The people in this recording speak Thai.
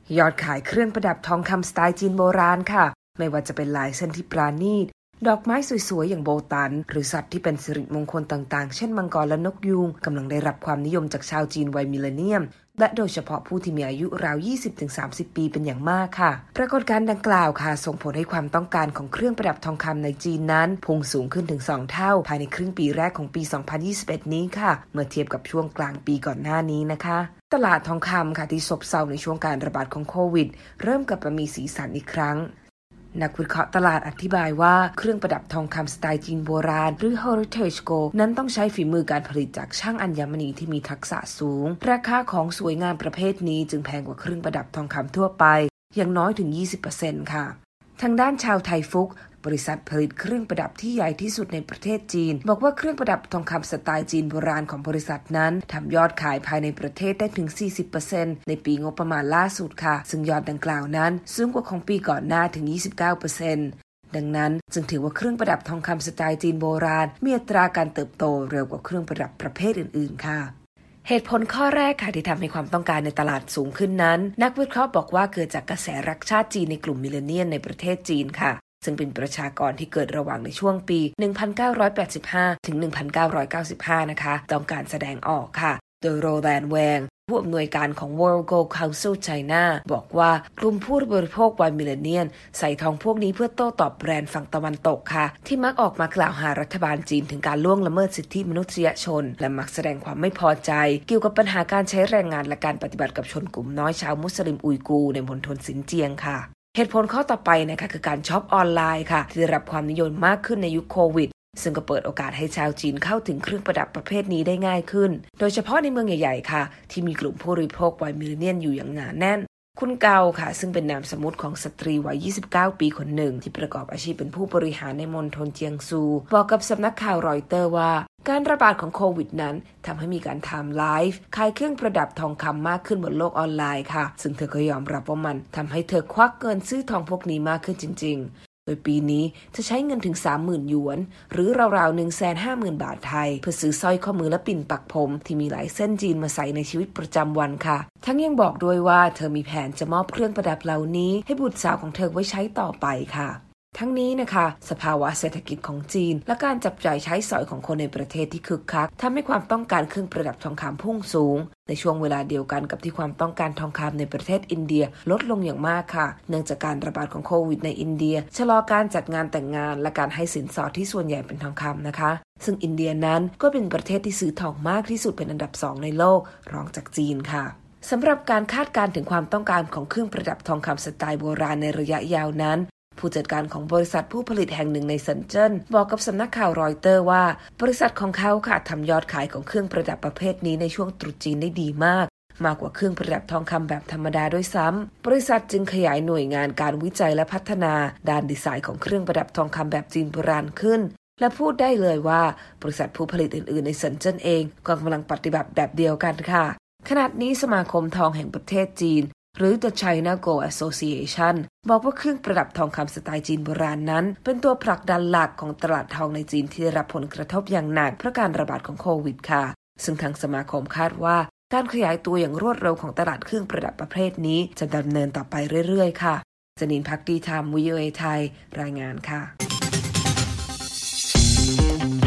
ยอดขายเครื่องประดับทองคำสไตล์จีนโบราณค่ะไม่ว่าจะเป็นลายเส้นที่ปราณีตดอกไม้สวยๆอย่างโบตันหรือสัตว์ที่เป็นสิริมงคลต่างๆเช่นมังกรและนกยูงกำลังได้รับความนิยมจากชาวจีนวัยมิลเลนเนียมและโดยเฉพาะผู้ที่มีอายุราว 20-30 ปีเป็นอย่างมากค่ะปรากฏการณ์ดังกล่าวค่ะส่งผลให้ความต้องการของเครื่องประดับทองคำในจีนนั้นพุ่งสูงขึ้นถึง2เท่าภายในครึ่งปีแรกของปี 2021 นี้ค่ะเมื่อเทียบกับช่วงกลางปีก่อนหน้านี้นะคะตลาดทองคำค่ะที่ซบเซาในช่วงการระบาดของโควิดเริ่มกลับมามีสีสันอีกครั้งนักวิเคราะห์ตลาดอธิบายว่าเครื่องประดับทองคำสไตล์จีนโบราณหรือ Heritage Gold นั้นต้องใช้ฝีมือการผลิตจากช่างอัญมณีที่มีทักษะสูงราคาของสวยงามประเภทนี้จึงแพงกว่าเครื่องประดับทองคำทั่วไปอย่างน้อยถึง 20% ค่ะทางด้านชาวไทฟุกบริษัทผลิตเครื่องประดับที่ใหญ่ที่สุดในประเทศจีนบอกว่าเครื่องประดับทองคำสไตล์จีนโบราณของบริษัทนั้นทำยอดขายภายในประเทศได้ถึง 40% ในปีงบประมาณล่าสุดค่ะซึ่งยอดดังกล่าวนั้นสูงกว่าของปีก่อนหน้าถึง 29%ดังนั้นจึงถือว่าเครื่องประดับทองคำสไตล์จีนโบราณมีอัตราการเติบโตเร็วกว่าเครื่องประดับประเภทอื่นๆค่ะเหตุผลข้อแรกค่ะที่ทำให้ความต้องการในตลาดสูงขึ้นนั้นนักวิเคราะห์บอกว่าเกิดจากกระแสรักชาติจีนในกลุ่มมิลเลนเนียลในประเทศจีนค่ะซึ่งเป็นประชากรที่เกิดระหว่างในช่วงปี 1985 ถึง 1995 นะคะต้องการแสดงออกค่ะโดยโรแลนด์แวงผู้อำนวยการของ World Gold Council China บอกว่ากลุ่มผู้บริโภควัยมิลเลนเนียลใส่ทองพวกนี้เพื่อโต้ตอบแบรนด์ฝั่งตะวันตกค่ะที่มักออกมากล่าวหารัฐบาลจีนถึงการล่วงละเมิดสิทธิมนุษยชนและมักแสดงความไม่พอใจเกี่ยวกับปัญหาการใช้แรงงานและการปฏิบัติกับชนกลุ่มน้อยชาวมุสลิมอุยกูร์ในมณฑลซินเจียงค่ะเหตุผลข้อต่อไปนะคะคือการช็อปออนไลน์ค่ะที่ได้รับความนิยมมากขึ้นในยุคโควิดซึ่งก็เปิดโอกาสให้ชาวจีนเข้าถึงเครื่องประดับประเภทนี้ได้ง่ายขึ้นโดยเฉพาะในเมืองใหญ่ๆค่ะที่มีกลุ่มผู้บริโภควัยมิลเลนเนียลอยู่อย่างหนาแน่นคุณเกาค่ะซึ่งเป็นนามสมมุติของสตรีวัย 29 ปีคนหนึ่งที่ประกอบอาชีพเป็นผู้บริหารในมณฑลเจียงซูบอกกับสำนักข่าวรอยเตอร์ว่าการระบาดของโควิดนั้นทำให้มีการทำไลฟ์ขายเครื่องประดับทองคำมากขึ้นบนโลกออนไลน์ค่ะซึ่งเธอก็ยอมรับว่ามันทำให้เธอควักเงินซื้อทองพวกนี้มากขึ้นจริงๆโดยปีนี้จะใช้เงินถึง 30,000 หยวนหรือราวๆ 150,000 บาทไทยเพื่อซื้อสร้อยข้อมือและปิ่นปักผมที่มีหลายเส้นจีนมาใส่ในชีวิตประจำวันค่ะทั้งยังบอกด้วยว่าเธอมีแผนจะมอบเครื่องประดับเหล่านี้ให้บุตรสาวของเธอไว้ใช้ต่อไปค่ะทั้งนี้นะคะสภาวะเศรษฐกิจของจีนและการจับจ่ายใช้สอยของคนในประเทศที่คึกคักทำให้ความต้องการเครื่องประดับทองคำพุ่งสูงในช่วงเวลาเดียวกันกับที่ความต้องการทองคำในประเทศอินเดียลดลงอย่างมากค่ะเนื่องจากการระบาดของโควิดในอินเดียชะลอการจัดงานแต่งงานและการให้สินสอดที่ส่วนใหญ่เป็นทองคำนะคะซึ่งอินเดียนั้นก็เป็นประเทศที่ซื้อทองมากที่สุดเป็นอันดับ2ในโลกรองจากจีนค่ะสำหรับการคาดการณ์ถึงความต้องการของเครื่องประดับทองคำสไตล์โบราณในระยะยาวนั้นผู้จัดการของบริษัทผู้ผลิตแห่งหนึ่งในเซินเจิ้นบอกกับสำนักข่าวรอยเตอร์ว่าบริษัทของเขาค่ะทำยอดขายของเครื่องประดับประเภทนี้ในช่วงตรุษจีนได้ดีมากกว่าเครื่องประดับทองคำแบบธรรมดาด้วยซ้ำบริษัทจึงขยายหน่วยงานการวิจัยและพัฒนาด้านดีไซน์ของเครื่องประดับทองคำแบบจีนโบราณขึ้นและพูดได้เลยว่าบริษัทผู้ผลิตอื่นๆในเซินเจิ้นเองก็กำลังปฏิบัติแบบเดียวกันค่ะขณะนี้สมาคมทองแห่งประเทศจีนหรือ The China Gold Association บอกว่าเครื่องประดับทองคำสไตล์จีนโบราณนั้นเป็นตัวผลักดันหลักของตลาดทองในจีนที่ได้รับผลกระทบอย่างหนักเพราะการระบาดของโควิดค่ะซึ่งทางสมาคมคาดว่าการขยายตัวอย่างรวดเร็วของตลาดเครื่องประดับประเภทนี้จะดำเนินต่อไปเรื่อยๆค่ะจนินภักดีธรรม VOA ไทยรายงานค่ะ